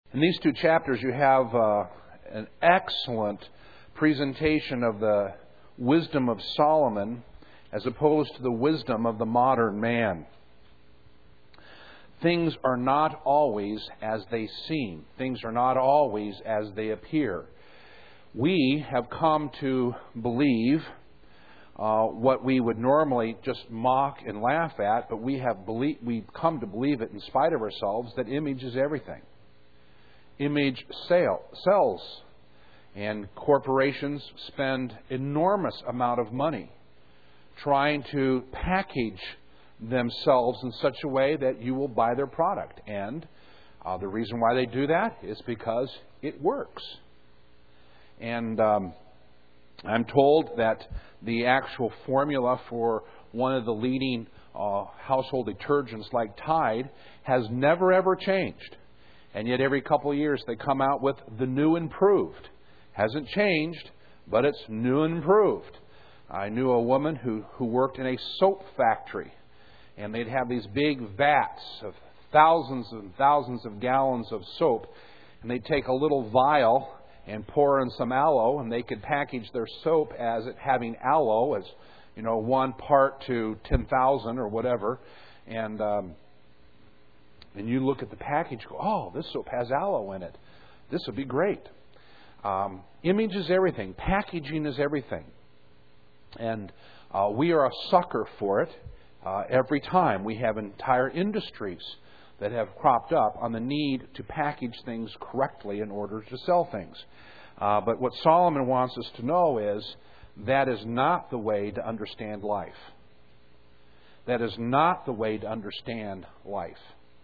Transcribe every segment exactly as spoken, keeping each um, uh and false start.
In these two chapters, you have uh, an excellent presentation of the wisdom of Solomon as opposed to the wisdom of the modern man. Things are not always as they seem. Things are not always as they appear. We have come to believe uh, what we would normally just mock and laugh at, but we have believe, we've come to believe it in spite of ourselves, that image is everything. Image sale, sells. And corporations spend enormous amount of money trying to package themselves in such a way that you will buy their product. And uh, the reason why they do that is because it works. And um, I'm told that the actual formula for one of the leading uh, household detergents like Tide has never ever changed. And yet every couple of years they come out with the new improved. Hasn't changed, but it's new and improved. I knew a woman who, who worked in a soap factory. And they'd have these big vats of thousands and thousands of gallons of soap. And they'd take a little vial and pour in some aloe. And they could package their soap as it having aloe as, you know, one part to ten thousand or whatever. And... Um, And you look at the package, go, oh, this soap has aloe in it. This would be great. Um, image is everything. Packaging is everything. And uh, we are a sucker for it uh, every time. We have entire industries that have cropped up on the need to package things correctly in order to sell things. Uh, but what Solomon wants us to know is that is not the way to understand life. That is not the way to understand life.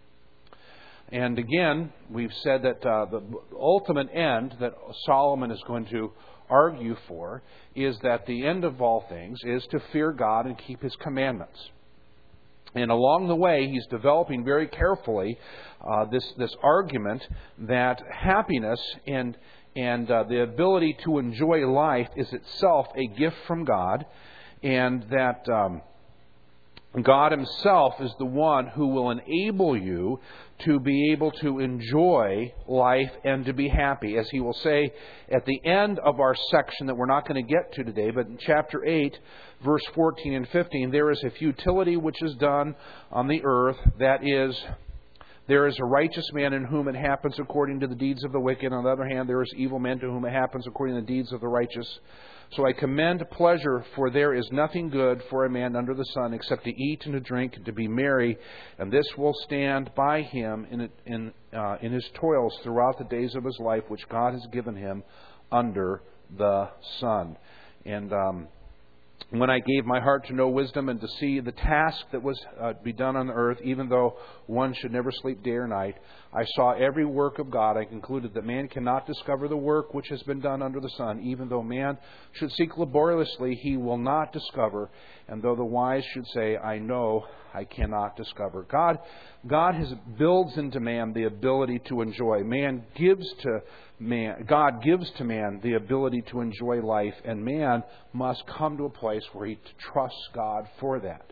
And again, we've said that uh, the ultimate end that Solomon is going to argue for is that the end of all things is to fear God and keep His commandments. And along the way, he's developing very carefully uh, this this argument that happiness and and uh, the ability to enjoy life is itself a gift from God, and that Um, God Himself is the one who will enable you to be able to enjoy life and to be happy. As He will say at the end of our section that we're not going to get to today, but in chapter eight, verse fourteen and fifteen, there is a futility which is done on the earth, that is, there is a righteous man in whom it happens according to the deeds of the wicked. On the other hand, there is evil men to whom it happens according to the deeds of the righteous. So I commend pleasure, for there is nothing good for a man under the sun except to eat and to drink and to be merry, and this will stand by him in in uh, in his toils throughout the days of his life, which God has given him under the sun. And um, when I gave my heart to know wisdom and to see the task that was uh, to be done on the earth, even though one should never sleep day or night, I saw every work of God. I concluded that man cannot discover the work which has been done under the sun. Even though man should seek laboriously, he will not discover. And though the wise should say, I know, I cannot discover. God, God has builds into man the ability to enjoy. Man gives to man. God gives to man the ability to enjoy life, and man must come to a place where he trusts God for that.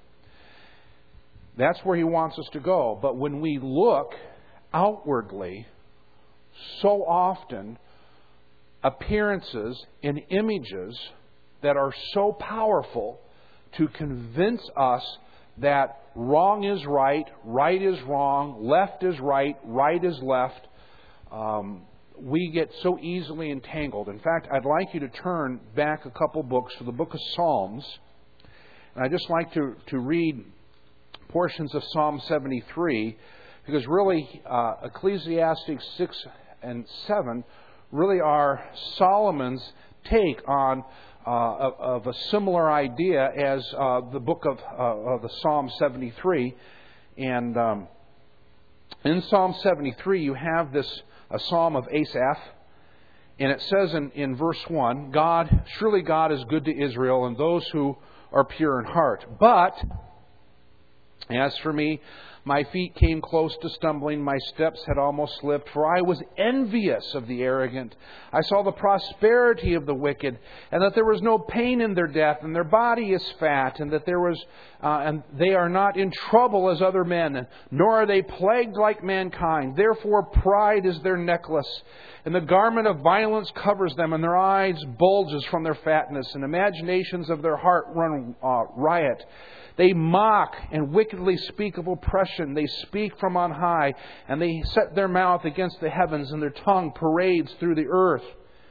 That's where He wants us to go. But when we look outwardly, so often appearances and images that are so powerful to convince us that wrong is right, right is wrong, left is right, right is left, um, we get so easily entangled. In fact, I'd like you to turn back a couple books to the book of Psalms. And I'd just like to, to read portions of Psalm seventy-three, because really uh, Ecclesiastes six and seven really are Solomon's take on uh, of, of a similar idea as uh, the book of, uh, of the Psalm seventy-three. And um, in Psalm seventy-three you have this a psalm of Asaph, and it says in, in verse one, God, surely God is good to Israel and those who are pure in heart. But as for me, My feet came close to stumbling. My steps had almost slipped, for I was envious of the arrogant. I saw the prosperity of the wicked, and that there was no pain in their death, and their body is fat, and that there was, uh, and they are not in trouble as other men, nor are they plagued like mankind. Therefore pride is their necklace, and the garment of violence covers them, and their eyes bulges from their fatness, and imaginations of their heart run uh, riot. They mock and wickedly speak of oppression. They speak from on high, and they set their mouth against the heavens, and their tongue parades through the earth.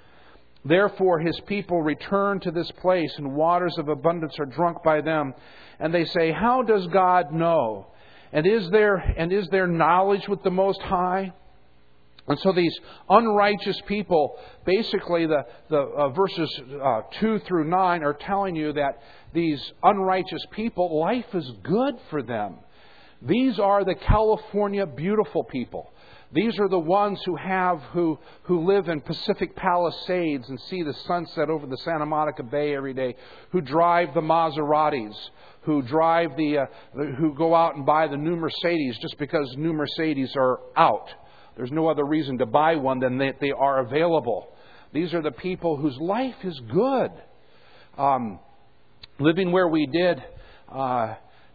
Therefore His people return to this place, and waters of abundance are drunk by them. And they say, how does God know? And is there and is there knowledge with the Most High? And so these unrighteous people, basically the, the uh, verses uh, two through nine are telling you that these unrighteous people, life is good for them. These are the California beautiful people. These are the ones who have who who live in Pacific Palisades and see the sunset over the Santa Monica Bay every day, who drive the Maseratis, who drive the, uh, the who go out and buy the new Mercedes just because new Mercedes are out. There's no other reason to buy one than that they are available. These are the people whose life is good. Um, living where we did uh,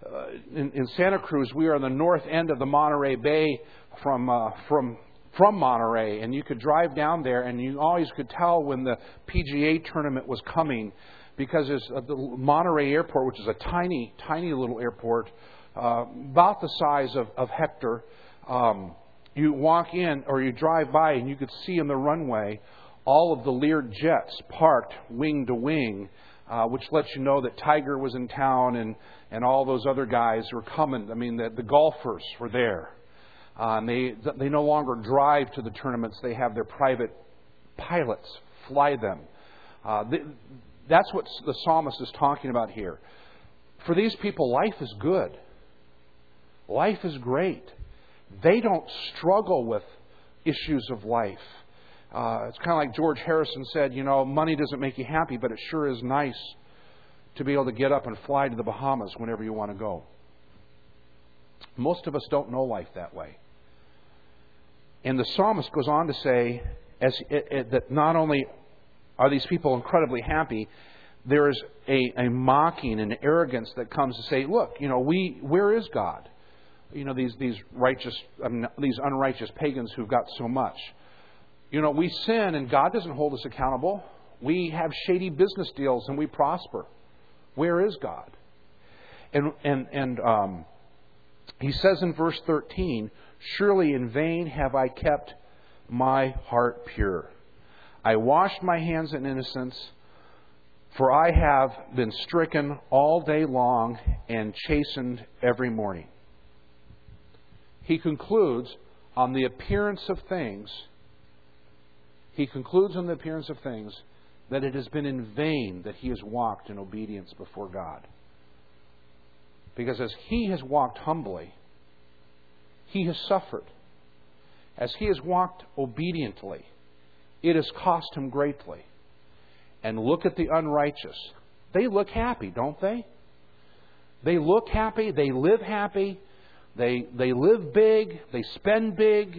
in, in Santa Cruz, we are on the north end of the Monterey Bay from uh, from from Monterey, and you could drive down there, and you always could tell when the P G A tournament was coming, because it's uh, the Monterey Airport, which is a tiny, tiny little airport, uh, about the size of, of Hector. Um, You walk in or you drive by and you could see in the runway all of the Lear jets parked wing to wing, uh, which lets you know that Tiger was in town and, and all those other guys were coming. I mean, the, the golfers were there. Uh, and they, they no longer drive to the tournaments. They have their private pilots fly them. Uh, they, that's what the psalmist is talking about here. For these people, life is good. Life is great. They don't struggle with issues of life. Uh, it's kind of like George Harrison said, you know, money doesn't make you happy, but it sure is nice to be able to get up and fly to the Bahamas whenever you want to go. Most of us don't know life that way. And the psalmist goes on to say as it, it, that not only are these people incredibly happy, there is a, a mocking and arrogance that comes to say, look, you know, we where is God? You know, these these righteous, I mean, these unrighteous pagans who've got so much. You know, we sin and God doesn't hold us accountable. We have shady business deals and we prosper. Where is God? And and and um, he says in verse thirteen, surely in vain have I kept my heart pure. I washed my hands in innocence, for I have been stricken all day long and chastened every morning. He concludes on the appearance of things, he concludes on the appearance of things that it has been in vain that he has walked in obedience before God. Because as he has walked humbly, he has suffered. As he has walked obediently, it has cost him greatly. And look at the unrighteous. They look happy, don't they? They look happy, they live happy. They they live big, they spend big.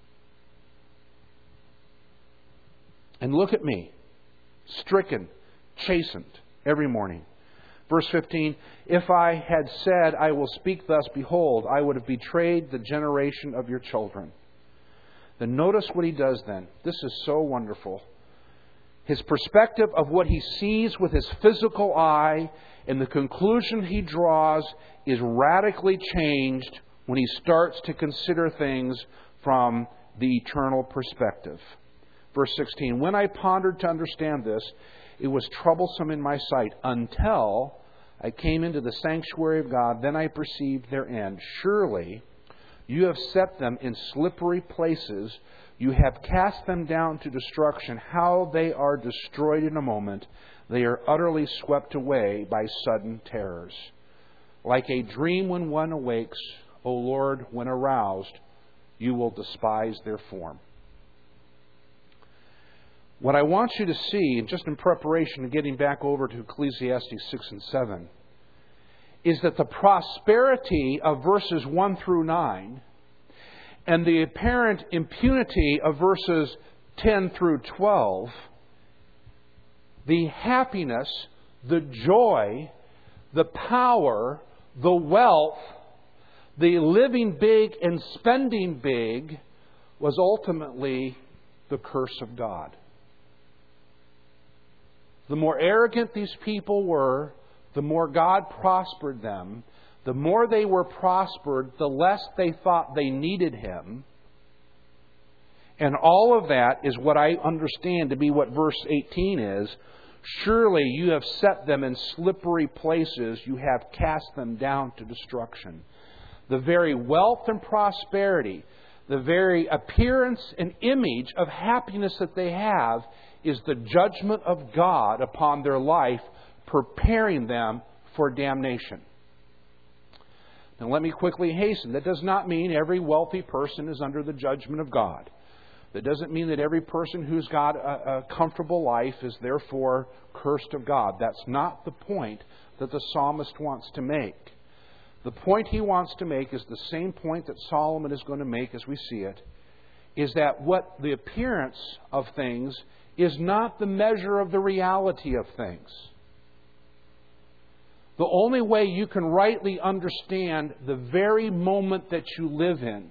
And look at me, stricken, chastened every morning. Verse fifteen, if I had said, I will speak thus, behold, I would have betrayed the generation of your children. Then notice what he does then. This is so wonderful. His perspective of what he sees with his physical eye and the conclusion he draws is radically changed when he starts to consider things from the eternal perspective. Verse sixteen, when I pondered to understand this, it was troublesome in my sight until I came into the sanctuary of God. Then I perceived their end. Surely you have set them in slippery places. You have cast them down to destruction. How they are destroyed in a moment. They are utterly swept away by sudden terrors. Like a dream when one awakes, O Lord, when aroused, you will despise their form. What I want you to see, just in preparation of getting back over to Ecclesiastes six and seven, is that the prosperity of verses one through nine and the apparent impunity of verses ten through twelve, the happiness, the joy, the power, the wealth, the living big and spending big was ultimately the curse of God. The more arrogant these people were, the more God prospered them. The more they were prospered, the less they thought they needed Him. And all of that is what I understand to be what verse eighteen is. Surely you have set them in slippery places. You have cast them down to destruction. The very wealth and prosperity, the very appearance and image of happiness that they have is the judgment of God upon their life, preparing them for damnation. Now let me quickly hasten. That does not mean every wealthy person is under the judgment of God. That doesn't mean that every person who's got a, a comfortable life is therefore cursed of God. That's not the point that the psalmist wants to make. The point he wants to make is the same point that Solomon is going to make as we see it, is that what the appearance of things is not the measure of the reality of things. The only way you can rightly understand the very moment that you live in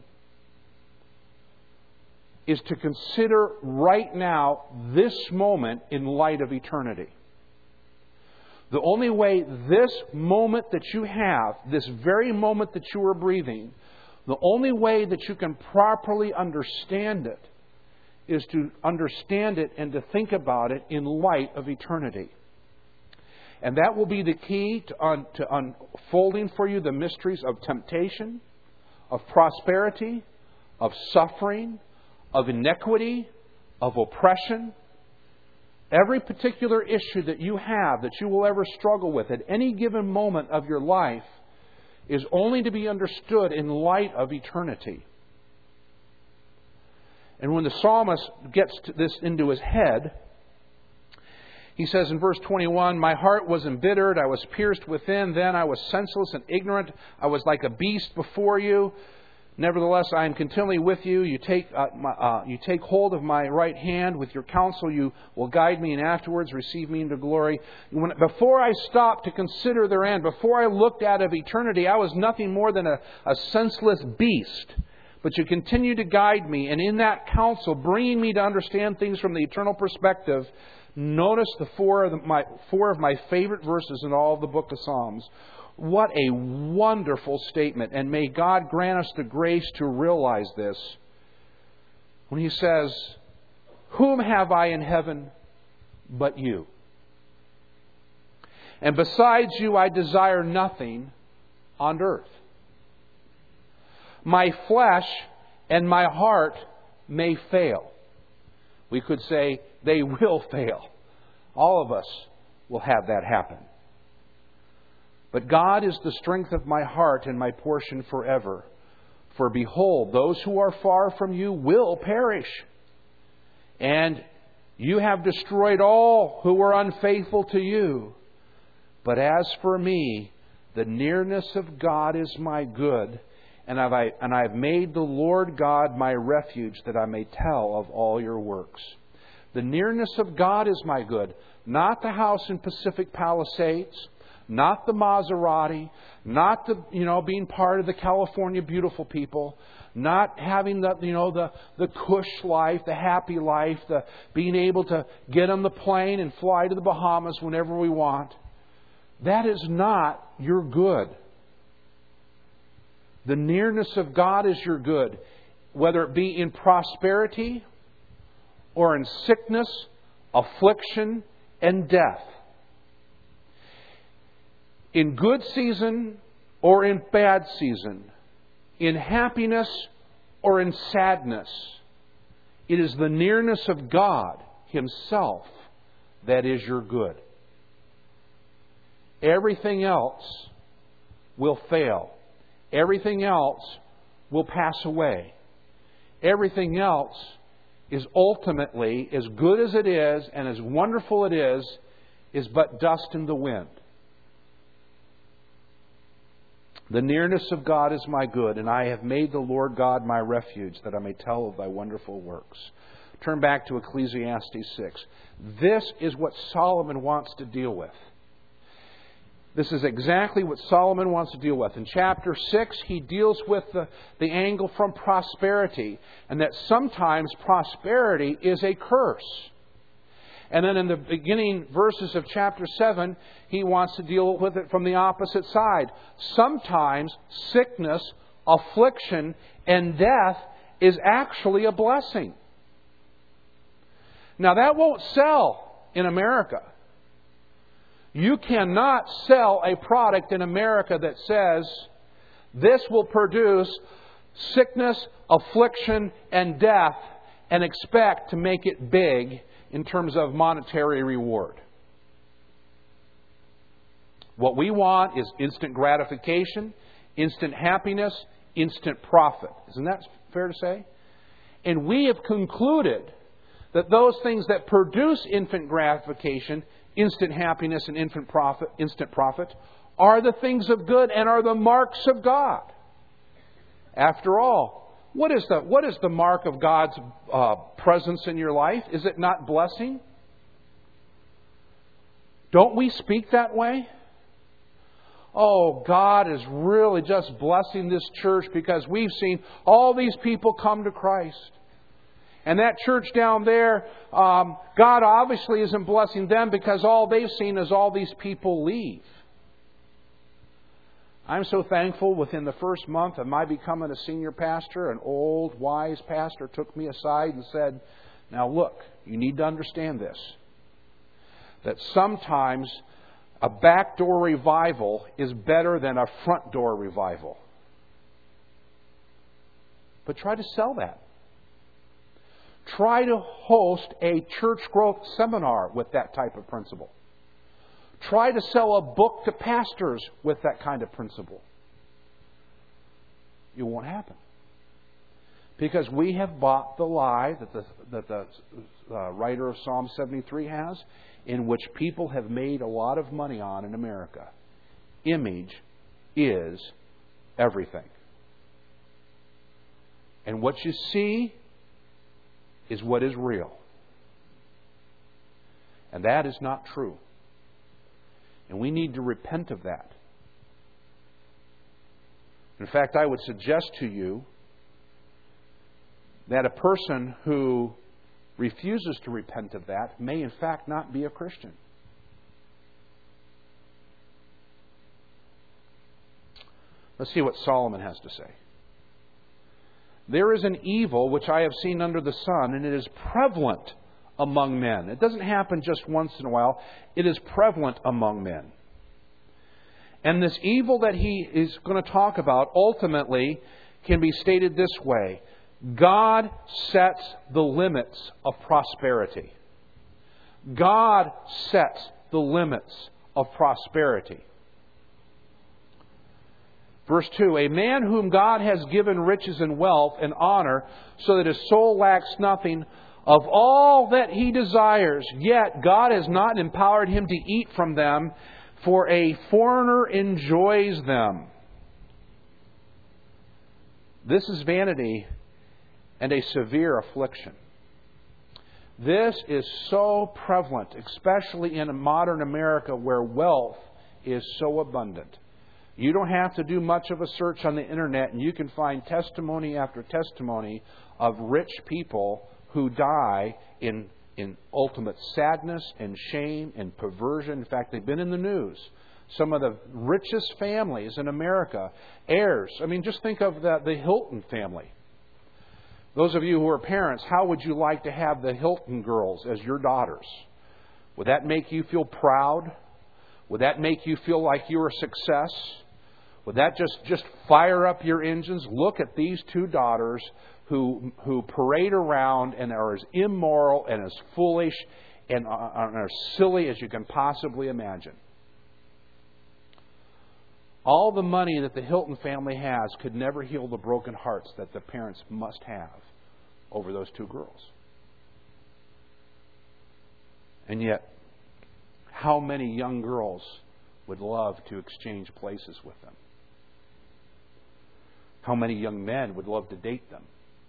is to consider right now this moment in light of eternity. The only way this moment that you have, this very moment that you are breathing, the only way that you can properly understand it is to understand it and to think about it in light of eternity. And that will be the key to, un, to unfolding for you the mysteries of temptation, of prosperity, of suffering, of iniquity, of oppression. Every particular issue that you have, that you will ever struggle with at any given moment of your life, is only to be understood in light of eternity. And when the psalmist gets this into his head, he says in verse twenty-one, my heart was embittered, I was pierced within, then I was senseless and ignorant, I was like a beast before you. Nevertheless, I am continually with you. You take uh, my, uh, you take hold of my right hand. With your counsel you will guide me, and afterwards receive me into glory. When, before I stopped to consider their end, before I looked out of eternity, I was nothing more than a, a senseless beast. But you continue to guide me, and in that counsel, bringing me to understand things from the eternal perspective. Notice the four of the, my four of my favorite verses in all of the book of Psalms. What a wonderful statement. And may God grant us the grace to realize this. When He says, whom have I in heaven but you? And besides you I desire nothing on earth. My flesh and my heart may fail. We could say they will fail. All of us will have that happen. But God is the strength of my heart and my portion forever. For behold, those who are far from you will perish. And you have destroyed all who were unfaithful to you. But as for me, the nearness of God is my good. And I've, I, and I've made the Lord God my refuge, that I may tell of all your works. The nearness of God is my good. Not the house in Pacific Palisades. Not the Maserati. Not the, you know, being part of the California beautiful people. Not having the, you know, the, the cush life, the happy life, the being able to get on the plane and fly to the Bahamas whenever we want. That is not your good. The nearness of God is your good, whether it be in prosperity or in sickness, affliction, and death. In good season or in bad season, in happiness or in sadness, it is the nearness of God Himself that is your good. Everything else will fail. Everything else will pass away. Everything else is ultimately, as good as it is and as wonderful it is, is but dust in the wind. The nearness of God is my good, and I have made the Lord God my refuge, that I may tell of thy wonderful works. Turn back to Ecclesiastes six. This is what Solomon wants to deal with. This is exactly what Solomon wants to deal with. In chapter six, he deals with the, the angle from prosperity, and that sometimes prosperity is a curse. And then in the beginning verses of chapter seven, he wants to deal with it from the opposite side. Sometimes sickness, affliction, and death is actually a blessing. Now that won't sell in America. You cannot sell a product in America that says this will produce sickness, affliction, and death and expect to make it big in terms of monetary reward. What we want is instant gratification, instant happiness, instant profit. Isn't that fair to say? And we have concluded that those things that produce instant gratification, instant happiness, and instant profit, instant profit are the things of good and are the marks of God. After all, what is the what is the mark of God's uh, presence in your life? Is it not blessing? Don't we speak that way? Oh, God is really just blessing this church because we've seen all these people come to Christ. And that church down there, um, God obviously isn't blessing them because all they've seen is all these people leave. I'm so thankful within the first month of my becoming a senior pastor, an old, wise pastor took me aside and said, now look, you need to understand this. That sometimes a backdoor revival is better than a front door revival. But try to sell that. Try to host a church growth seminar with that type of principle. Try to sell a book to pastors with that kind of principle. It won't happen. Because we have bought the lie that the, that the uh, writer of Psalm seventy-three has, in which people have made a lot of money on in America. Image is everything. And what you see is what is real. And that is not true. And we need to repent of that. In fact, I would suggest to you that a person who refuses to repent of that may in fact not be a Christian. Let's see what Solomon has to say. There is an evil which I have seen under the sun, and it is prevalent among men. It doesn't happen just once in a while. It is prevalent among men. And this evil that he is going to talk about ultimately can be stated this way. God sets the limits of prosperity. God sets the limits of prosperity. Verse two, a man whom God has given riches and wealth and honor, so that his soul lacks nothing of all that he desires, yet God has not empowered him to eat from them, for a foreigner enjoys them. This is vanity and a severe affliction. This is so prevalent, especially in modern America where wealth is so abundant. You don't have to do much of a search on the internet, and you can find testimony after testimony of rich people who die in, in ultimate sadness and shame and perversion. In fact, they've been in the news. Some of the richest families in America, heirs. I mean, just think of the, the Hilton family. Those of you who are parents, how would you like to have the Hilton girls as your daughters? Would that make you feel proud? Would that make you feel like you're a success? Would that just, just fire up your engines? Look at these two daughters who who parade around and are as immoral and as foolish and are as silly as you can possibly imagine. All the money that the Hilton family has could never heal the broken hearts that the parents must have over those two girls. And yet, how many young girls would love to exchange places with them? How many young men would love to date them?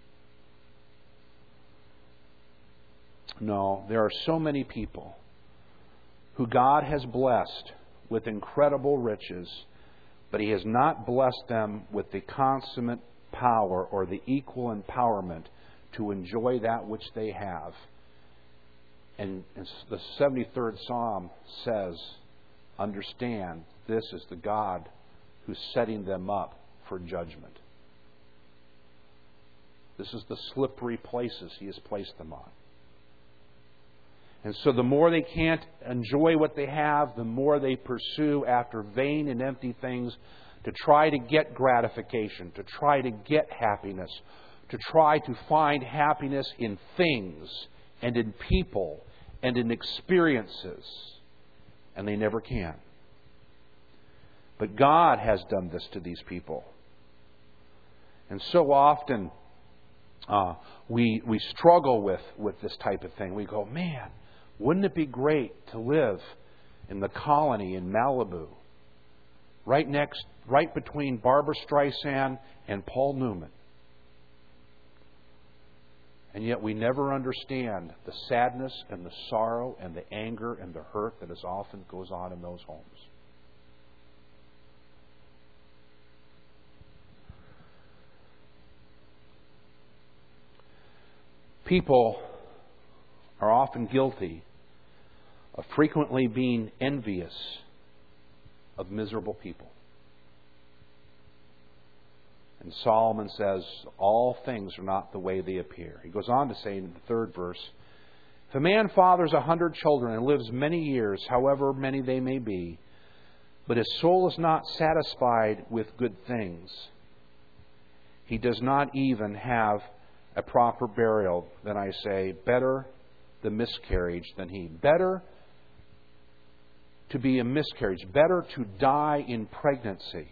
No, there are so many people who God has blessed with incredible riches, but He has not blessed them with the consummate power or the equal empowerment to enjoy that which they have. And, and the seventy-third Psalm says, understand, this is the God who's setting them up for judgment. This is the slippery places He has placed them on. And so the more they can't enjoy what they have, the more they pursue after vain and empty things to try to get gratification, to try to get happiness, to try to find happiness in things and in people and in experiences. And they never can. But God has done this to these people. And so often uh, we we struggle with, with this type of thing. We go, man, wouldn't it be great to live in the colony in Malibu, right next, right between Barbra Streisand and Paul Newman? And yet we never understand the sadness and the sorrow and the anger and the hurt that as often goes on in those homes. People are often guilty of frequently being envious of miserable people. And Solomon says, all things are not the way they appear. He goes on to say in the third verse, if a man fathers a hundred children and lives many years, however many they may be, but his soul is not satisfied with good things, he does not even have a proper burial, then I say, better the miscarriage than he. Better to be a miscarriage. Better to die in pregnancy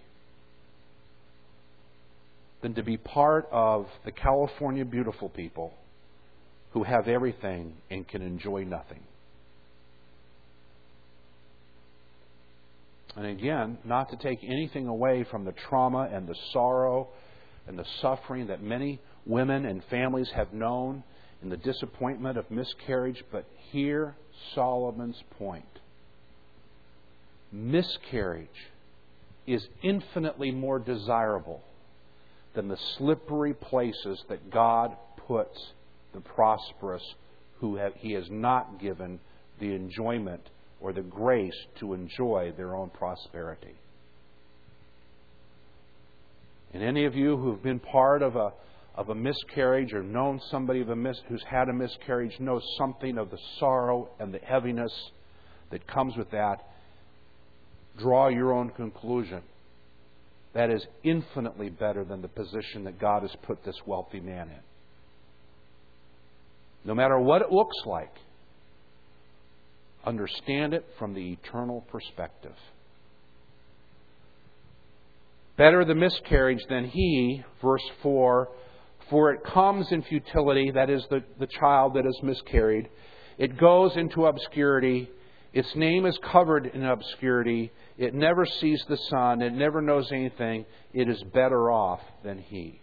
than to be part of the California beautiful people who have everything and can enjoy nothing. And again, not to take anything away from the trauma and the sorrow and the suffering that many women and families have known in the disappointment of miscarriage, but hear Solomon's point. Miscarriage is infinitely more desirable than the slippery places that God puts the prosperous who have, He has not given the enjoyment or the grace to enjoy their own prosperity. And any of you who have been part of a of a miscarriage or known somebody of a mis- who's had a miscarriage knows something of the sorrow and the heaviness that comes with that. Draw your own conclusion. That is infinitely better than the position that God has put this wealthy man in. No matter what it looks like, understand it from the eternal perspective. Better the miscarriage than he, verse four, for it comes in futility, that is the, the child that is miscarried. It goes into obscurity. Its name is covered in obscurity. It never sees the sun. It never knows anything. It is better off than he.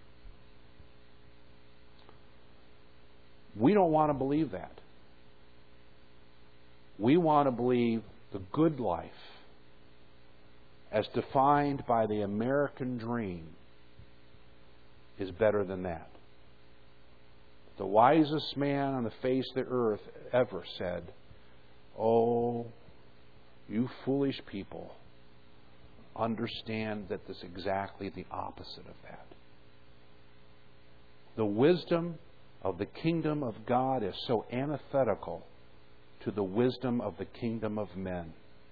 We don't want to believe that. We want to believe the good life as defined by the American dream is better than that. The wisest man on the face of the earth ever said, "Oh, you foolish people, understand that this is exactly the opposite of that. The wisdom of the kingdom of God is so antithetical to the wisdom of the kingdom of men."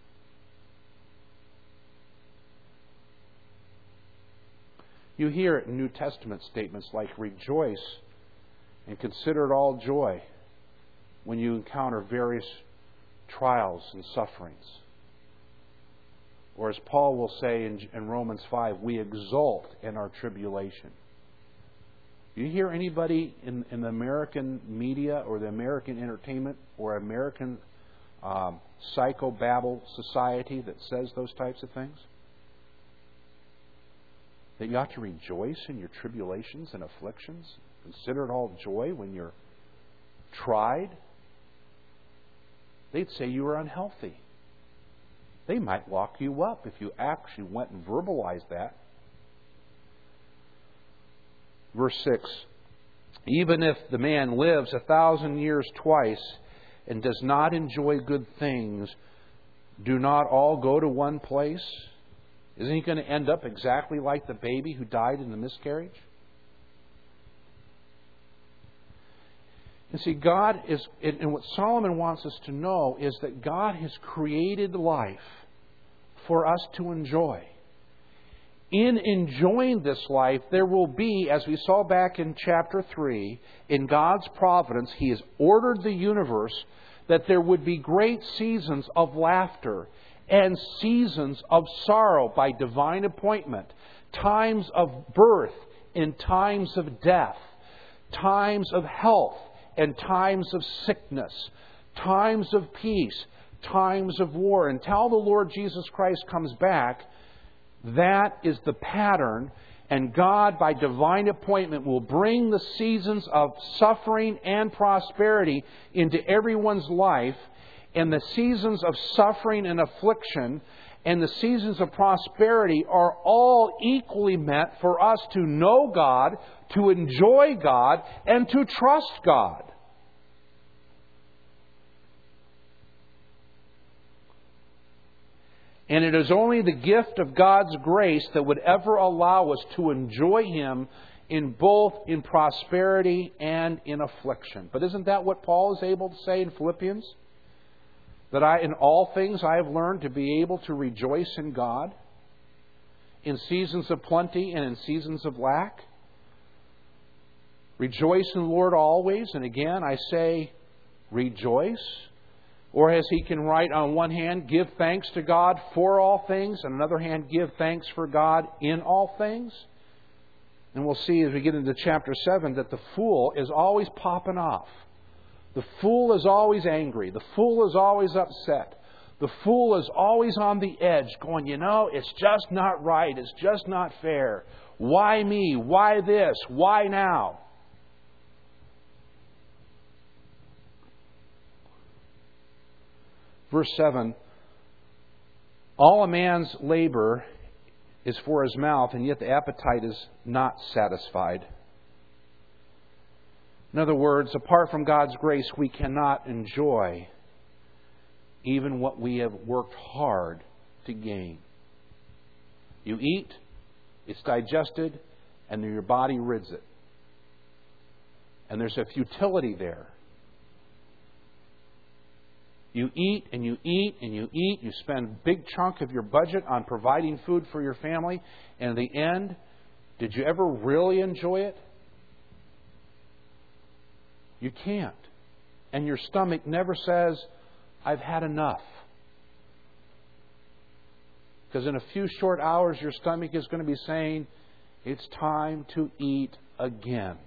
You hear it in New Testament statements like, rejoice and consider it all joy when you encounter various trials and sufferings. Or as Paul will say in, in Romans five, we exult in our tribulation. You hear anybody in, in the American media or the American entertainment or American um, psychobabble society that says those types of things? that you ought to rejoice in your tribulations and afflictions? Consider it all joy when you're tried? They'd say you were unhealthy. They might lock you up if you actually went and verbalized that. Verse six, even if the man lives a thousand years twice and does not enjoy good things, do not all go to one place? Isn't he going to end up exactly like the baby who died in the miscarriage? And see, God is, and what Solomon wants us to know is that God has created life for us to enjoy. In enjoying this life, there will be, as we saw back in chapter three, in God's providence, He has ordered the universe that there would be great seasons of laughter and seasons of sorrow by divine appointment, times of birth and times of death, times of health and times of sickness, times of peace, times of war. Until the Lord Jesus Christ comes back, that is the pattern, and God, by divine appointment, will bring the seasons of suffering and prosperity into everyone's life, and the seasons of suffering and affliction and the seasons of prosperity are all equally meant for us to know God, to enjoy God, and to trust God. And it is only the gift of God's grace that would ever allow us to enjoy Him in both in prosperity and in affliction. But isn't that what Paul is able to say in Philippians? That I, in all things, I have learned to be able to rejoice in God in seasons of plenty and in seasons of lack. Rejoice in the Lord always. And again, I say, rejoice. Or as he can write, on one hand, give thanks to God for all things, and on the other hand, give thanks for God in all things. And we'll see as we get into chapter seven that the fool is always popping off. The fool is always angry. The fool is always upset. The fool is always on the edge, going, you know, it's just not right. It's just not fair. Why me? Why this? Why now? Verse seven, all a man's labor is for his mouth, and yet the appetite is not satisfied. In other words, apart from God's grace, we cannot enjoy even what we have worked hard to gain. You eat, it's digested, and then your body rids it. And there's a futility there. You eat and you eat and you eat. You spend a big chunk of your budget on providing food for your family. And in the end, did you ever really enjoy it? You can't. And your stomach never says, I've had enough. Because in a few short hours, your stomach is going to be saying, it's time to eat again.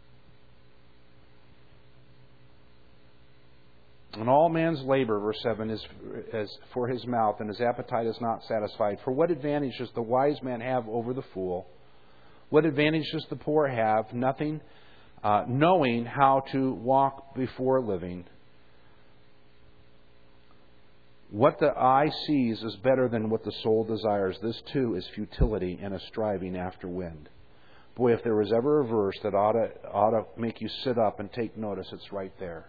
And all man's labor, verse seven, is, is for his mouth, and his appetite is not satisfied. For what advantage does the wise man have over the fool? What advantage does the poor have? Nothing, uh, knowing how to walk before living. What the eye sees is better than what the soul desires. This too is futility and a striving after wind. Boy, if there was ever a verse that ought to, ought to make you sit up and take notice, it's right there.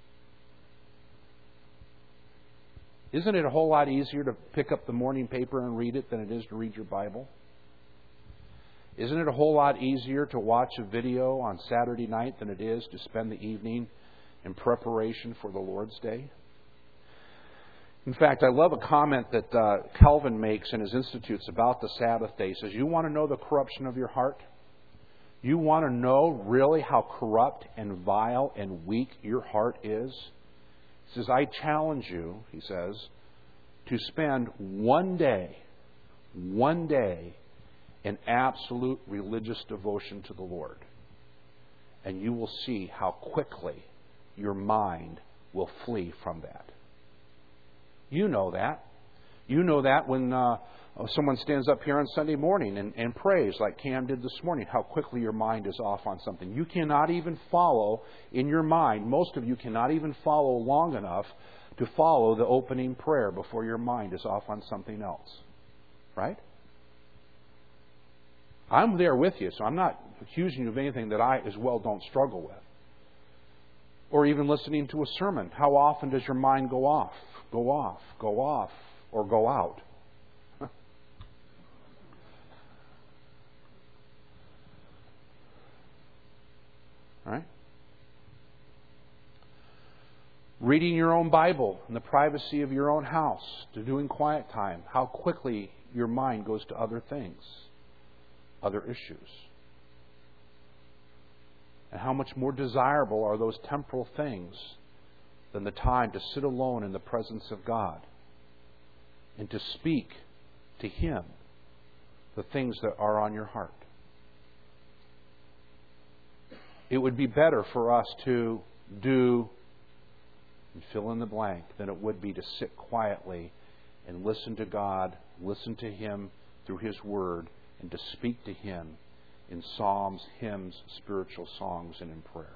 Isn't it a whole lot easier to pick up the morning paper and read it than it is to read your Bible? Isn't it a whole lot easier to watch a video on Saturday night than it is to spend the evening in preparation for the Lord's Day? In fact, I love a comment that uh, Calvin makes in his Institutes about the Sabbath day. He says, you want to know the corruption of your heart? You want to know really how corrupt and vile and weak your heart is? He says, I challenge you, he says, to spend one day, one day in absolute religious devotion to the Lord. And you will see how quickly your mind will flee from that. You know that. You know that when uh, someone stands up here on Sunday morning and, and prays like Cam did this morning, how quickly your mind is off on something. You cannot even follow in your mind, most of you cannot even follow long enough to follow the opening prayer before your mind is off on something else. Right? I'm there with you, so I'm not accusing you of anything that I as well don't struggle with. Or even listening to a sermon. How often does your mind go off, go off, go off, or go out? Right? Reading your own Bible in the privacy of your own house, to doing quiet time, how quickly your mind goes to other things, other issues. And how much more desirable are those temporal things than the time to sit alone in the presence of God and to speak to Him the things that are on your heart. It would be better for us to do and fill in the blank than it would be to sit quietly and listen to God, listen to Him through His Word, and to speak to Him in psalms, hymns, spiritual songs, and in prayer.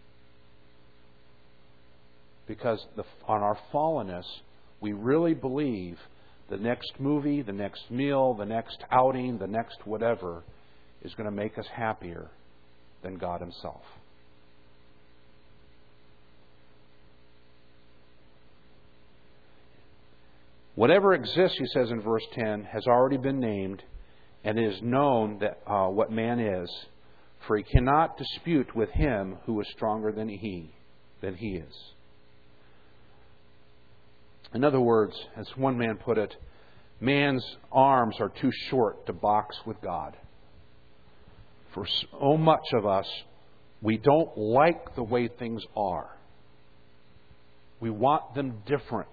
Because the, on our fallenness, we really believe the next movie, the next meal, the next outing, the next whatever is going to make us happier than God Himself. Whatever exists, he says in verse ten, has already been named, and it is known that uh, what man is, for he cannot dispute with him who is stronger than he, than he is. In other words, as one man put it, man's arms are too short to box with God. For so much of us, we don't like the way things are. We want them different.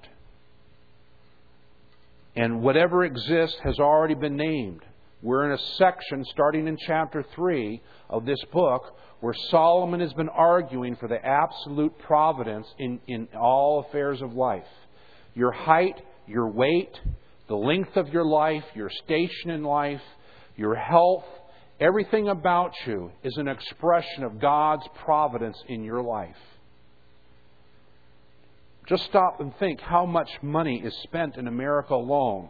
And whatever exists has already been named. We're in a section starting in chapter three of this book where Solomon has been arguing for the absolute providence in, in all affairs of life. Your height, your weight, the length of your life, your station in life, your health, everything about you is an expression of God's providence in your life. Just stop and think how much money is spent in America alone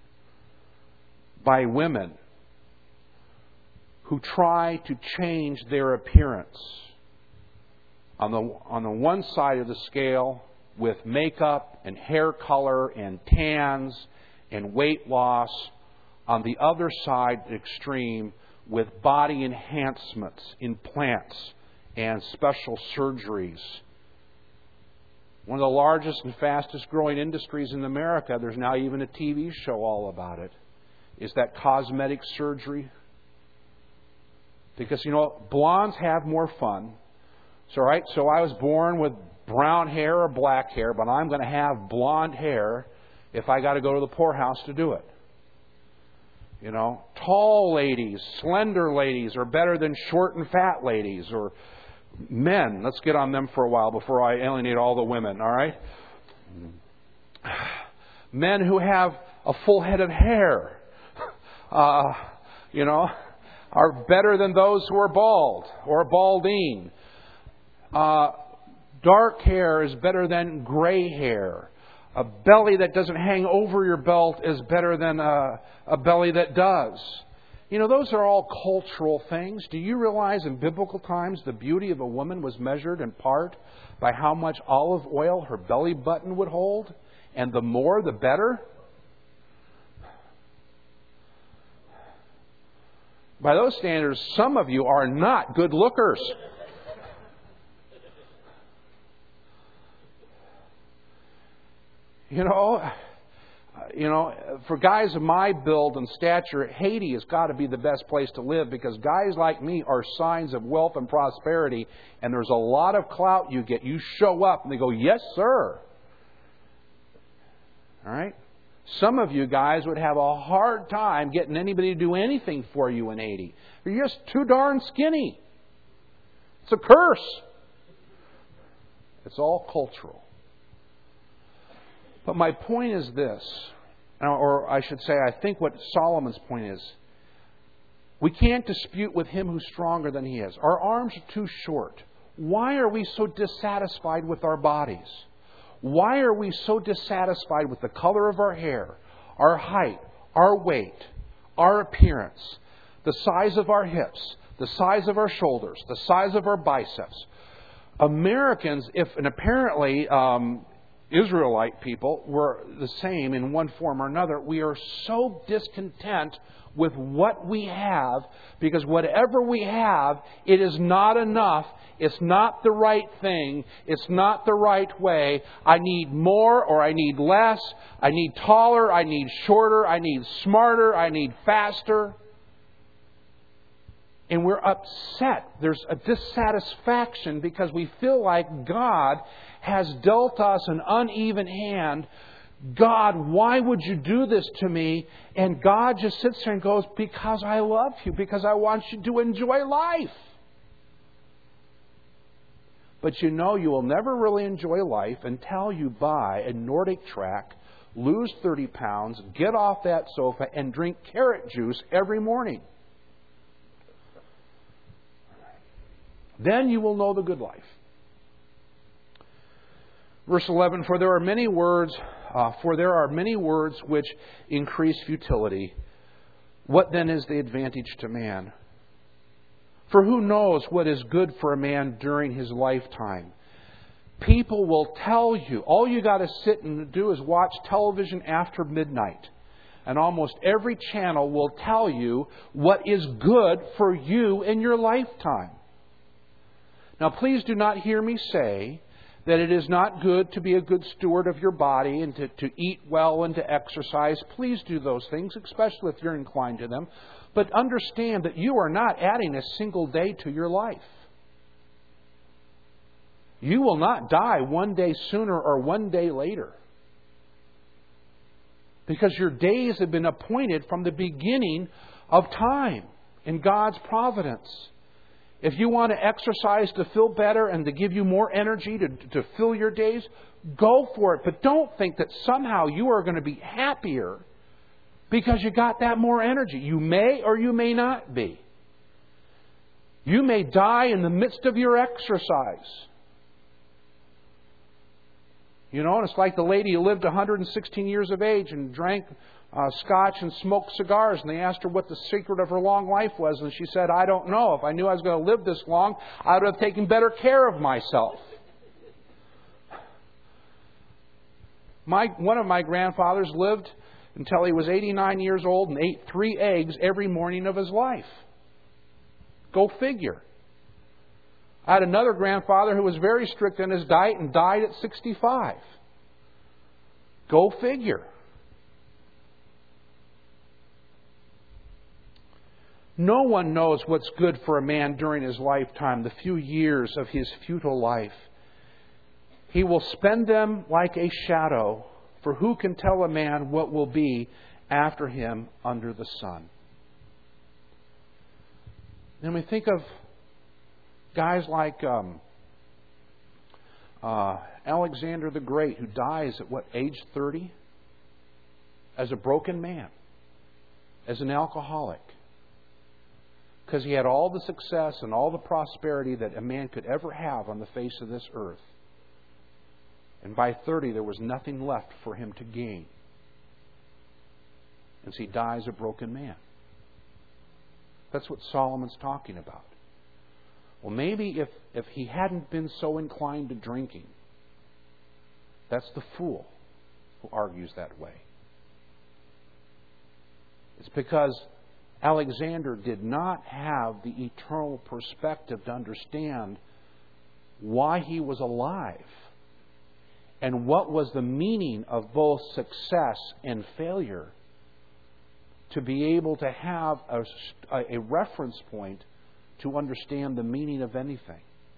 by women who try to change their appearance. On the, on the one side of the scale, with makeup and hair color and tans and weight loss. On the other side, extreme, with body enhancements, implants, and special surgeries. One of the largest and fastest growing industries in America, there's now even a T V show all about it, is that cosmetic surgery. Because, you know, blondes have more fun. So, right, so I was born with brown hair or black hair, but I'm going to have blonde hair if I got to go to the poorhouse to do it. You know, tall ladies, slender ladies are better than short and fat ladies. Or men, let's get on them for a while before I alienate all the women, all right? Men who have a full head of hair, uh, you know, are better than those who are bald or balding. Uh, dark hair is better than gray hair. A belly that doesn't hang over your belt is better than a, a belly that does. You know, those are all cultural things. Do you realize in biblical times the beauty of a woman was measured in part by how much olive oil her belly button would hold? And the more, the better? By those standards, some of you are not good lookers. You know, you know, for guys of my build and stature, Haiti has got to be the best place to live because guys like me are signs of wealth and prosperity, and there's a lot of clout you get. You show up and they go, yes, sir. All right? Some of you guys would have a hard time getting anybody to do anything for you in Haiti. You're just too darn skinny. It's a curse. It's all cultural. But my point is this. Or I should say, I think what Solomon's point is, we can't dispute with him who's stronger than he is. Our arms are too short. Why are we so dissatisfied with our bodies? Why are we so dissatisfied with the color of our hair, our height, our weight, our appearance, the size of our hips, the size of our shoulders, the size of our biceps? Americans, if and apparently um, Israelite people were the same in one form or another, we are so discontent with what we have, because whatever we have, it is not enough. It's not the right thing. It's not the right way. I need more or I need less. I need taller. I need shorter. I need smarter. I need faster. And we're upset. There's a dissatisfaction because we feel like God has dealt us an uneven hand. God, why would you do this to me? And God just sits there and goes, because I love you, because I want you to enjoy life. But you know you will never really enjoy life until you buy a Nordic Track, lose thirty pounds, get off that sofa, and drink carrot juice every morning. Then you will know the good life. Verse eleven, for there are many words, uh, for there are many words which increase futility. What then is the advantage to man? For who knows what is good for a man during his lifetime? People will tell you. All you got to sit and do is watch television after midnight. And almost every channel will tell you what is good for you in your lifetime. Now, please do not hear me say that it is not good to be a good steward of your body and to, to eat well and to exercise. Please do those things, especially if you're inclined to them. But understand that you are not adding a single day to your life. You will not die one day sooner or one day later. Because your days have been appointed from the beginning of time in God's providence. If you want to exercise to feel better and to give you more energy to, to fill your days, go for it. But don't think that somehow you are going to be happier because you got that more energy. You may or you may not be. You may die in the midst of your exercise. You know, and it's like the lady who lived one hundred sixteen years of age and drank uh, scotch and smoked cigars. And they asked her what the secret of her long life was. And she said, I don't know. If I knew I was going to live this long, I would have taken better care of myself. My, one of my grandfathers lived until he was eighty-nine years old and ate three eggs every morning of his life. Go figure. I had another grandfather who was very strict on his diet and died at sixty-five. Go figure. No one knows what's good for a man during his lifetime, the few years of his futile life. He will spend them like a shadow, for who can tell a man what will be after him under the sun? And we think of guys like um, uh, Alexander the Great, who dies at what, age thirty? As a broken man, as an alcoholic. Because he had all the success and all the prosperity that a man could ever have on the face of this earth. And by thirty, there was nothing left for him to gain. And so he dies a broken man. That's what Solomon's talking about. Well, maybe if, if he hadn't been so inclined to drinking, that's the fool who argues that way. It's because Alexander did not have the eternal perspective to understand why he was alive and what was the meaning of both success and failure, to be able to have a, a reference point to understand the meaning of anything.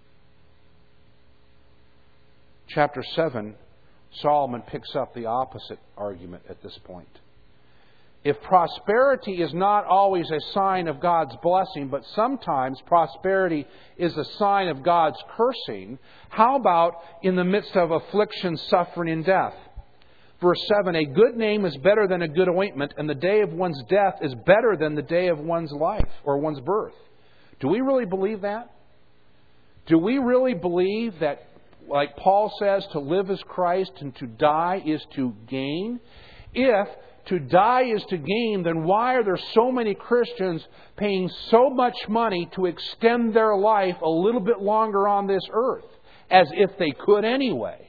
Chapter seven, Solomon picks up the opposite argument at this point. If prosperity is not always a sign of God's blessing, but sometimes prosperity is a sign of God's cursing, how about in the midst of affliction, suffering, and death? Verse seven, a good name is better than a good ointment, and the day of one's death is better than the day of one's life or one's birth. Do we really believe that? Do we really believe that, like Paul says, to live is Christ and to die is to gain? If to die is to gain, then why are there so many Christians paying so much money to extend their life a little bit longer on this earth, as if they could anyway?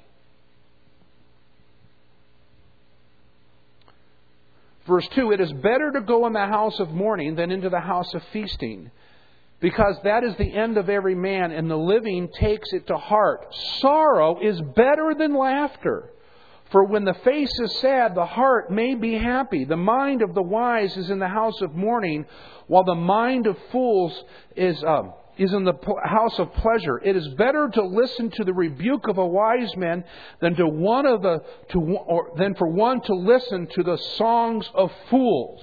Verse two, it is better to go in the house of mourning than into the house of feasting, because that is the end of every man, and the living takes it to heart. Sorrow is better than laughter. For when the face is sad, the heart may be happy. The mind of the wise is in the house of mourning, while the mind of fools is um, is in the house of pleasure. It is better to listen to the rebuke of a wise man than to one of the to or than for one to listen to the songs of fools.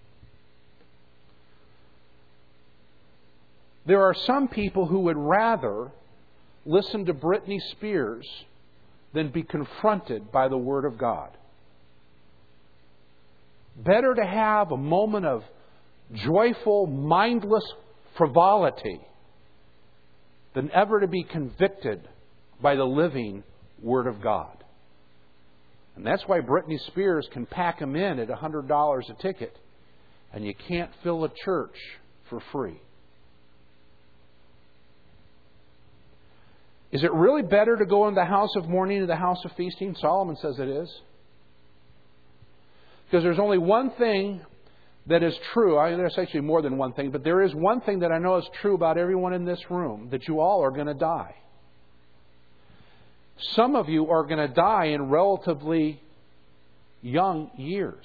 There are some people who would rather listen to Britney Spears than be confronted by the Word of God. Better to have a moment of joyful, mindless frivolity than ever to be convicted by the living Word of God. And that's why Britney Spears can pack them in at one hundred dollars a ticket, and you can't fill a church for free. Is it really better to go in the house of mourning to the house of feasting? Solomon says it is. Because there's only one thing that is true. I mean, there's actually more than one thing, but there is one thing that I know is true about everyone in this room, that you all are going to die. Some of you are going to die in relatively young years.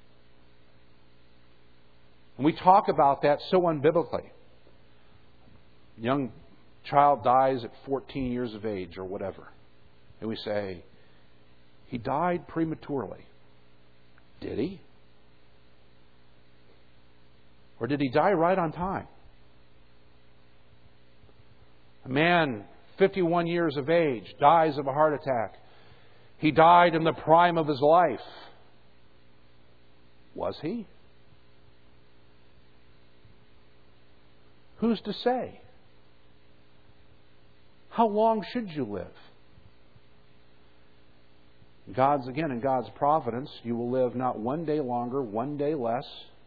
And we talk about that so unbiblically. Young child dies at fourteen years of age or whatever. And we say, he died prematurely. Did he? Or did he die right on time? A man, fifty-one years of age, dies of a heart attack. He died in the prime of his life. Was he? Who's to say? How long should you live? God's, again, in God's providence, you will live not one day longer, one day less.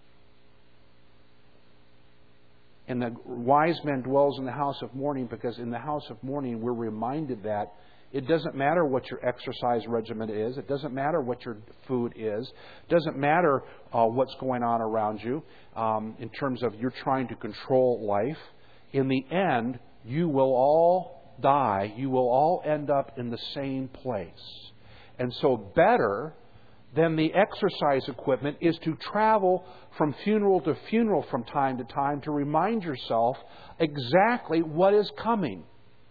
And the wise man dwells in the house of mourning, because in the house of mourning we're reminded that it doesn't matter what your exercise regimen is. It doesn't matter what your food is. It doesn't matter uh, what's going on around you um, in terms of you're trying to control life. In the end, you will all die. You will all end up in the same place. And so better than the exercise equipment is to travel from funeral to funeral from time to time to remind yourself exactly what is coming.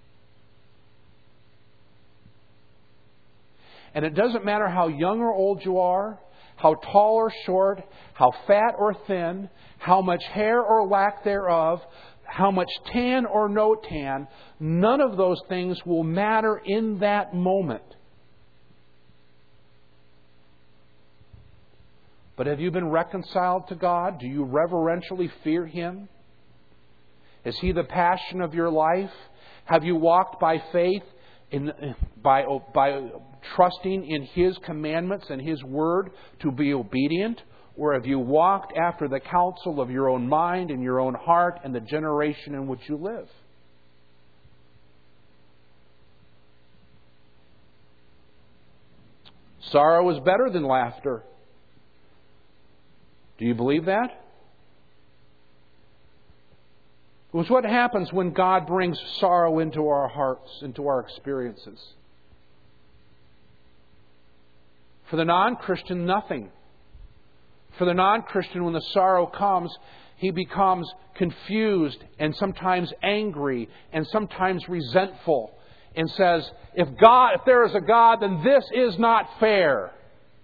And it doesn't matter how young or old you are, how tall or short, how fat or thin, how much hair or lack thereof, how much tan or no tan, none of those things will matter in that moment. But have you been reconciled to God? Do you reverentially fear Him? Is He the passion of your life? Have you walked by faith, in, by, by trusting in His commandments and His Word to be obedient? Or have you walked after the counsel of your own mind and your own heart and the generation in which you live? Sorrow is better than laughter. Do you believe that? It was what happens when God brings sorrow into our hearts, into our experiences. For the non-Christian, nothing. For the non-Christian, when the sorrow comes, he becomes confused and sometimes angry and sometimes resentful and says, if God, if there is a God, then this is not fair.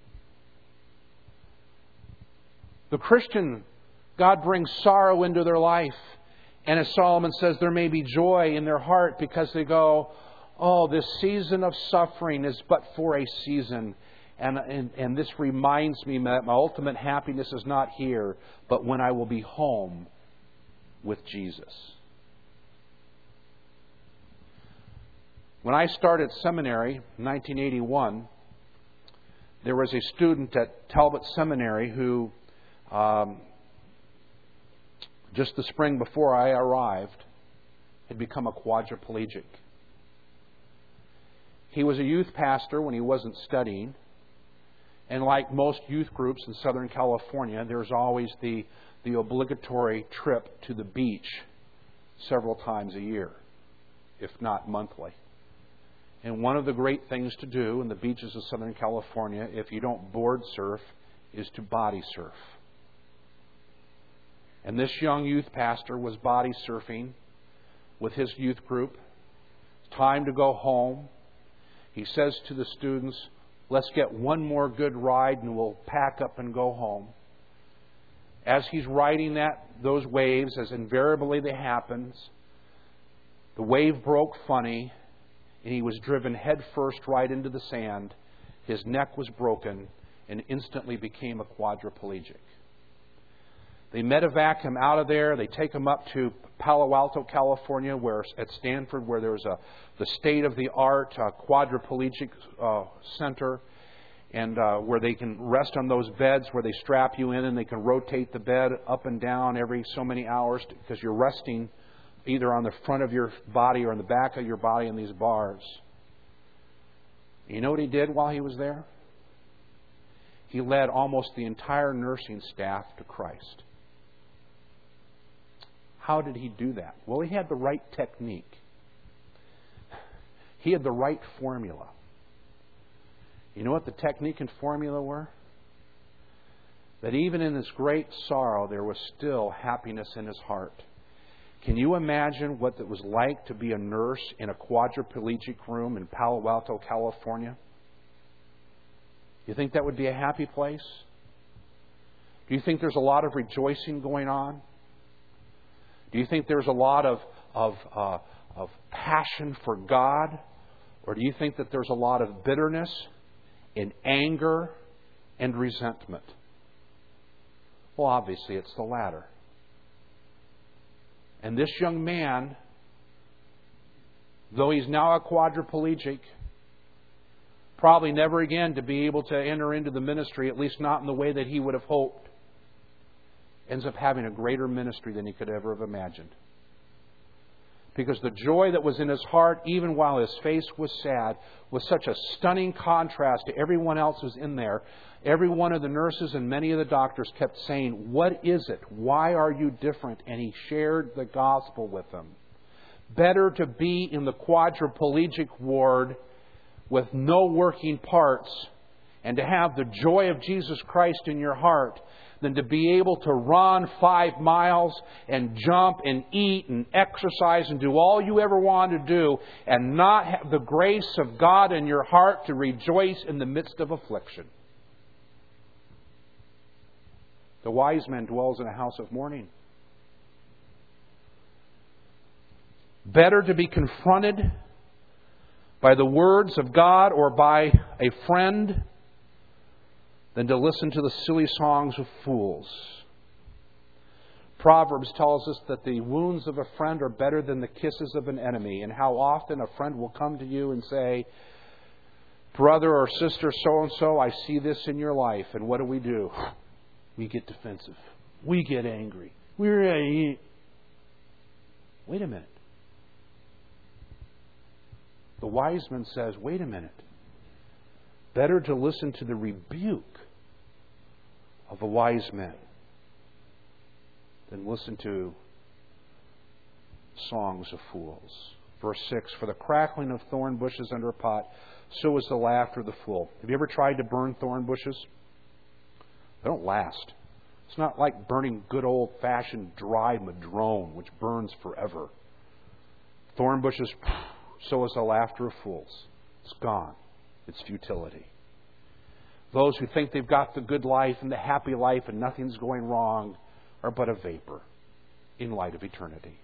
The Christian, God brings sorrow into their life. And as Solomon says, there may be joy in their heart because they go, oh, this season of suffering is but for a season. And, and, and this reminds me that my ultimate happiness is not here, but when I will be home with Jesus. When I started seminary in nineteen eighty-one, there was a student at Talbot Seminary who, um, just the spring before I arrived, had become a quadriplegic. He was a youth pastor when he wasn't studying. And like most youth groups in Southern California, there's always the, the obligatory trip to the beach several times a year, if not monthly. And one of the great things to do in the beaches of Southern California, if you don't board surf, is to body surf. And this young youth pastor was body surfing with his youth group. It's time to go home. He says to the students, let's get one more good ride and we'll pack up and go home. As he's riding that those waves, as invariably they happens, the wave broke funny and he was driven headfirst right into the sand. His neck was broken and instantly became a quadriplegic. They medevac him out of there. They take him up to Palo Alto, California, where at Stanford, where there's a the state-of-the-art uh, quadriplegic uh, center, and uh, where they can rest on those beds, where they strap you in and they can rotate the bed up and down every so many hours because you're resting either on the front of your body or on the back of your body in these bars. You know what he did while he was there? He led almost the entire nursing staff to Christ. How did he do that? Well, he had the right technique. He had the right formula. You know what the technique and formula were? That even in this great sorrow, there was still happiness in his heart. Can you imagine what it was like to be a nurse in a quadriplegic room in Palo Alto, California? You think that would be a happy place? Do you think there's a lot of rejoicing going on? Do you think there's a lot of of, uh, of passion for God? Or do you think that there's a lot of bitterness and anger and resentment? Well, obviously it's the latter. And this young man, though he's now a quadriplegic, probably never again to be able to enter into the ministry, at least not in the way that he would have hoped, ends up having a greater ministry than he could ever have imagined. Because the joy that was in his heart, even while his face was sad, was such a stunning contrast to everyone else who's in there. Every one of the nurses and many of the doctors kept saying, "What is it? Why are you different?" And he shared the gospel with them. Better to be in the quadriplegic ward with no working parts and to have the joy of Jesus Christ in your heart than to be able to run five miles and jump and eat and exercise and do all you ever want to do and not have the grace of God in your heart to rejoice in the midst of affliction. The wise man dwells in a house of mourning. Better to be confronted by the words of God or by a friend than to listen to the silly songs of fools. Proverbs tells us that the wounds of a friend are better than the kisses of an enemy, and how often a friend will come to you and say, "Brother or sister so-and-so, I see this in your life," and what do we do? We get defensive. We get angry. We're a... Wait a minute. The wise man says, wait a minute. Better to listen to the rebuke of a wise man than listen to songs of fools. Verse six, for the crackling of thorn bushes under a pot, so is the laughter of the fool. Have you ever tried to burn thorn bushes? They don't last. It's not like burning good old-fashioned dry madrone, which burns forever. Thorn bushes, so is the laughter of fools. It's gone. It's futility. Those who think they've got the good life and the happy life and nothing's going wrong are but a vapor in light of eternity.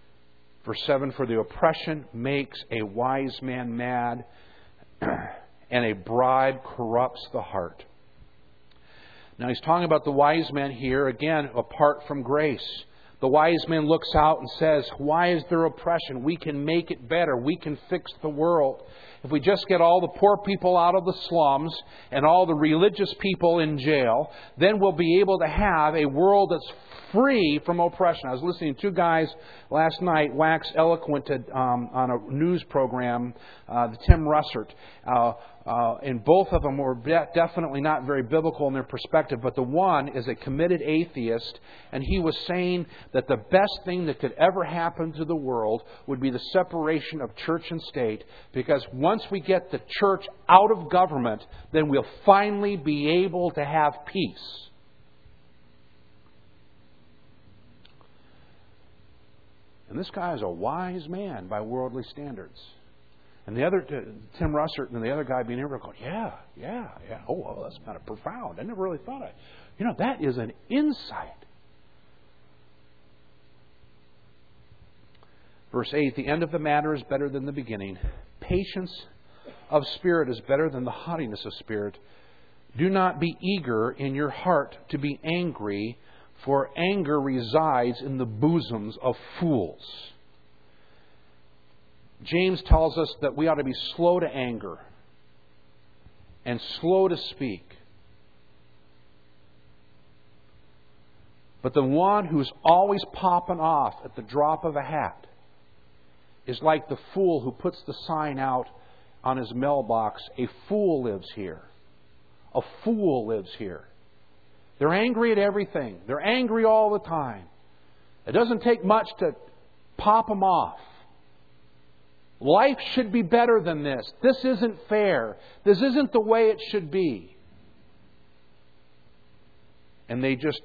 Verse seven, for the oppression makes a wise man mad, and a bribe corrupts the heart. Now he's talking about the wise men here, again, apart from grace. The wise man looks out and says, why is there oppression? We can make it better. We can fix the world. If we just get all the poor people out of the slums and all the religious people in jail, then we'll be able to have a world that's free from oppression. I was listening to two guys last night wax eloquent um, on a news program, uh, the Tim Russert. Uh, uh, and both of them were de- definitely not very biblical in their perspective. But the one is a committed atheist, and he was saying that the best thing that could ever happen to the world would be the separation of church and state, because once we get the church out of government, then we'll finally be able to have peace. And this guy is a wise man by worldly standards. And the other, Tim Russert and the other guy being here, going, yeah, yeah, yeah. Oh, well, that's kind of profound. I never really thought of it. You know, that is an insight. Verse eight, the end of the matter is better than the beginning. Patience of spirit is better than the haughtiness of spirit. Do not be eager in your heart to be angry, for anger resides in the bosoms of fools. James tells us that we ought to be slow to anger and slow to speak. But the one who's always popping off at the drop of a hat is like the fool who puts the sign out on his mailbox, a fool lives here. A fool lives here. They're angry at everything. They're angry all the time. It doesn't take much to pop them off. Life should be better than this. This isn't fair. This isn't the way it should be. And they just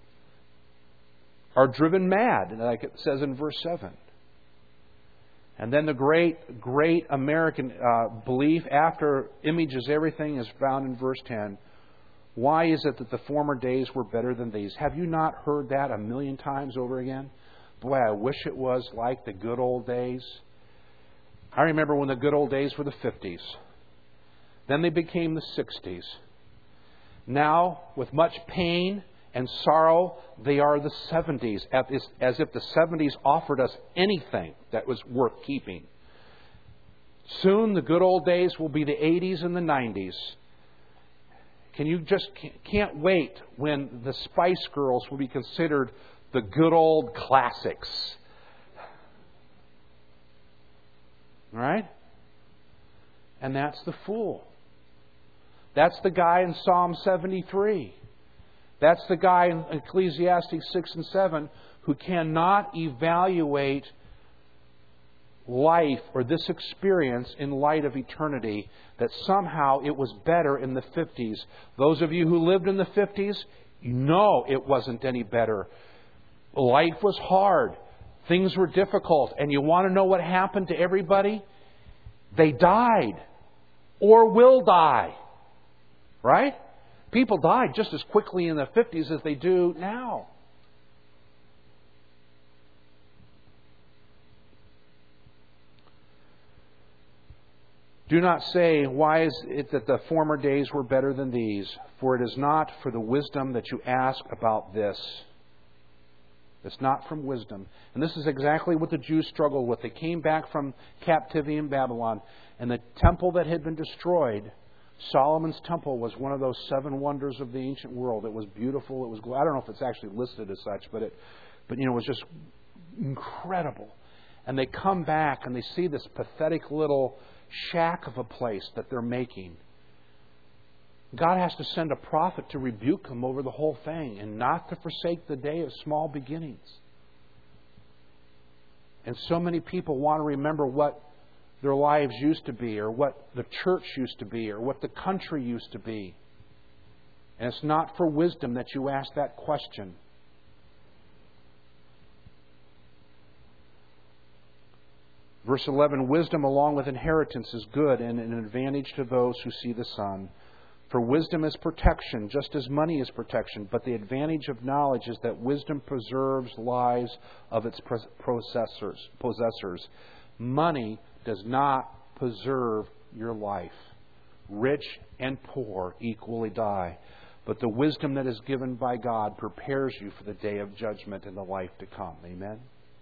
are driven mad, like it says in verse seven. And then the great, great American uh, belief after images everything is found in verse ten. Why is it that the former days were better than these? Have you not heard that a million times over again? Boy, I wish it was like the good old days. I remember when the good old days were the fifties. Then they became the sixties. Now, with much pain and sorrow, they are the seventies, as if the seventies offered us anything that was worth keeping. Soon the good old days will be the eighties and the nineties. Can you just can't wait when the Spice Girls will be considered the good old classics. Right? And that's the fool. That's the guy in Psalm seventy-three. That's the guy in Ecclesiastes six and seven who cannot evaluate life or this experience in light of eternity, that somehow it was better in the fifties. Those of you who lived in the fifties, you know it wasn't any better. Life was hard. Things were difficult. And you want to know what happened to everybody? They died or will die. Right? People died just as quickly in the fifties as they do now. Do not say, why is it that the former days were better than these? For it is not for the wisdom that you ask about this. It's not from wisdom. And this is exactly what the Jews struggled with. They came back from captivity in Babylon, and the temple that had been destroyed, Solomon's temple, was one of those seven wonders of the ancient world. It was beautiful. It was, I don't know if it's actually listed as such, but it, but you know, it was just incredible. And they come back and they see this pathetic little shack of a place that they're making. God has to send a prophet to rebuke them over the whole thing and not to forsake the day of small beginnings. And so many people want to remember what their lives used to be, or what the church used to be, or what the country used to be. And it's not for wisdom that you ask that question. Verse eleven, wisdom along with inheritance is good and an advantage to those who see the sun. For wisdom is protection, just as money is protection. But the advantage of knowledge is that wisdom preserves lives of its possessors. possessors. Money does not preserve your life. Rich and poor equally die. But the wisdom that is given by God prepares you for the day of judgment and the life to come. Amen?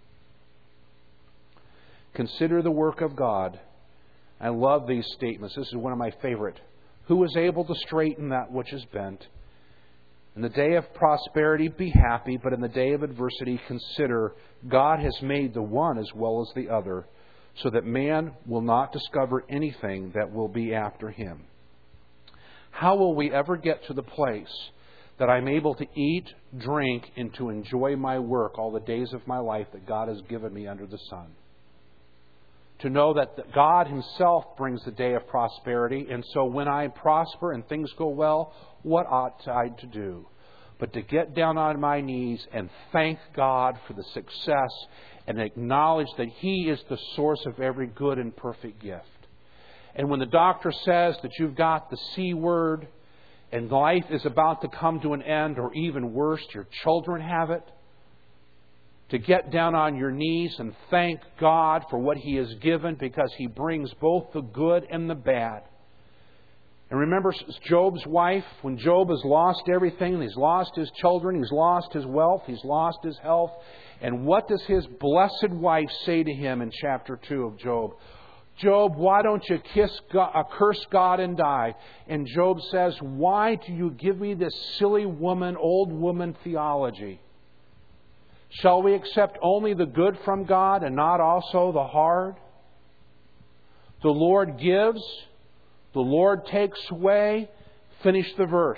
Consider the work of God. I love these statements. This is one of my favorite. Who is able to straighten that which is bent? In the day of prosperity, be happy, but in the day of adversity, consider God has made the one as well as the other, so that man will not discover anything that will be after him. How will we ever get to the place that I'm able to eat, drink, and to enjoy my work all the days of my life that God has given me under the sun? To know that God Himself brings the day of prosperity, and so when I prosper and things go well, what ought I to do? But to get down on my knees and thank God for the success and acknowledge that He is the source of every good and perfect gift. And when the doctor says that you've got the C word and life is about to come to an end, or even worse, your children have it, to get down on your knees and thank God for what He has given, because He brings both the good and the bad. And remember Job's wife, when Job has lost everything, he's lost his children, he's lost his wealth, he's lost his health. And what does his blessed wife say to him in chapter two of Job? Job, why don't you kiss God, uh, curse God and die? And Job says, why do you give me this silly woman, old woman theology? Shall we accept only the good from God and not also the hard? The Lord gives, the Lord takes away. Finish the verse.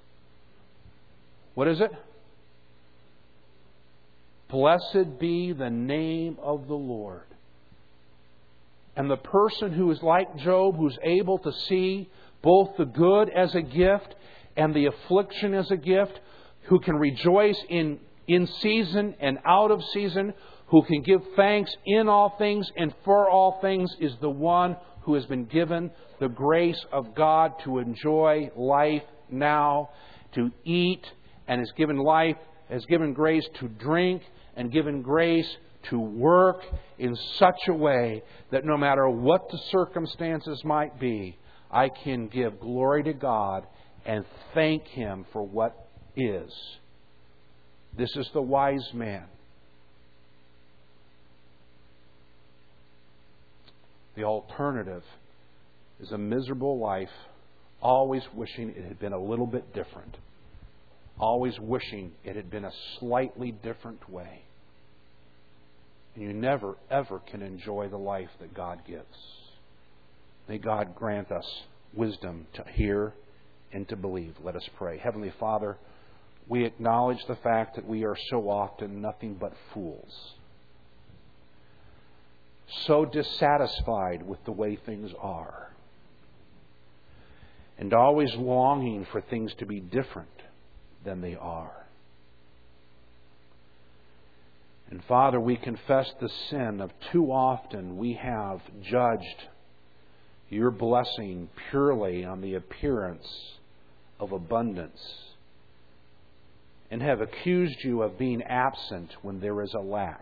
What is it? Blessed be the name of the Lord. And the person who is like Job, who's able to see both the good as a gift and the affliction as a gift, who can rejoice in, in season and out of season, who can give thanks in all things and for all things, is the one who has been given the grace of God to enjoy life now, to eat, and has given life, has given grace to drink, and given grace to work in such a way that no matter what the circumstances might be, I can give glory to God and thank Him for what is. This is the wise man. The alternative is a miserable life, always wishing it had been a little bit different. Always wishing it had been a slightly different way. And you never, ever can enjoy the life that God gives. May God grant us wisdom to hear and to believe. Let us pray. Heavenly Father, we acknowledge the fact that we are so often nothing but fools. So dissatisfied with the way things are. And always longing for things to be different than they are. And Father, we confess the sin of too often we have judged Your blessing purely on the appearance of abundance, and have accused You of being absent when there is a lack.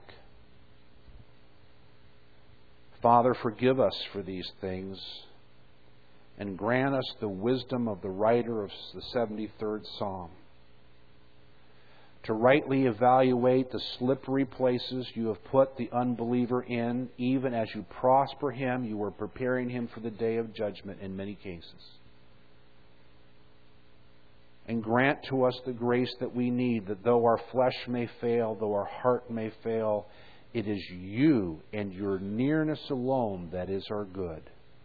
Father, forgive us for these things, and grant us the wisdom of the writer of the seventy-third Psalm, to rightly evaluate the slippery places You have put the unbeliever in. Even as You prosper him, You are preparing him for the day of judgment in many cases. And grant to us the grace that we need, that though our flesh may fail, though our heart may fail, it is You and Your nearness alone that is our good.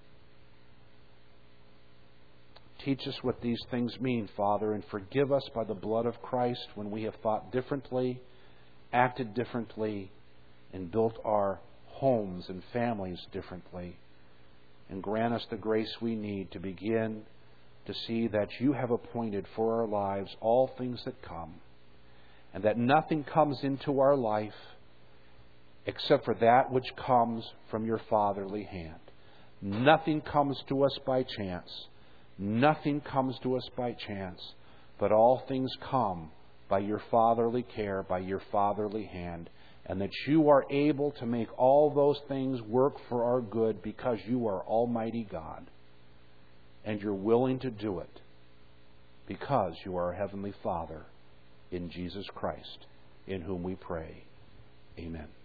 Teach us what these things mean, Father, and forgive us by the blood of Christ when we have thought differently, acted differently, and built our homes and families differently. And grant us the grace we need to begin to see that You have appointed for our lives all things that come, and that nothing comes into our life except for that which comes from Your fatherly hand. Nothing comes to us by chance. Nothing comes to us by chance, but all things come by Your fatherly care, by Your fatherly hand, and that You are able to make all those things work for our good because You are Almighty God. and you're willing to do it because you are our Heavenly Father in Jesus Christ, in whom we pray. Amen.